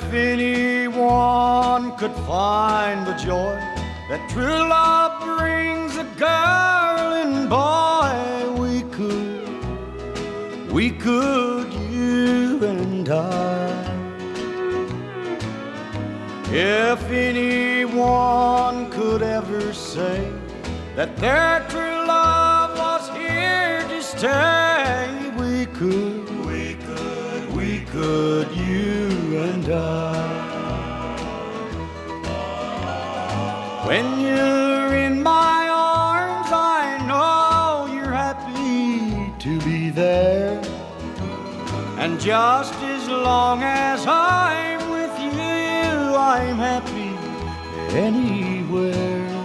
anyone could find the joy that true love brings a girl and boy, we could, you and I. If anyone could ever say that their true love was here to stay, we could, you and I. When you're in my arms, I know you're happy to be there. And just as long as I'm with you, I'm happy anywhere.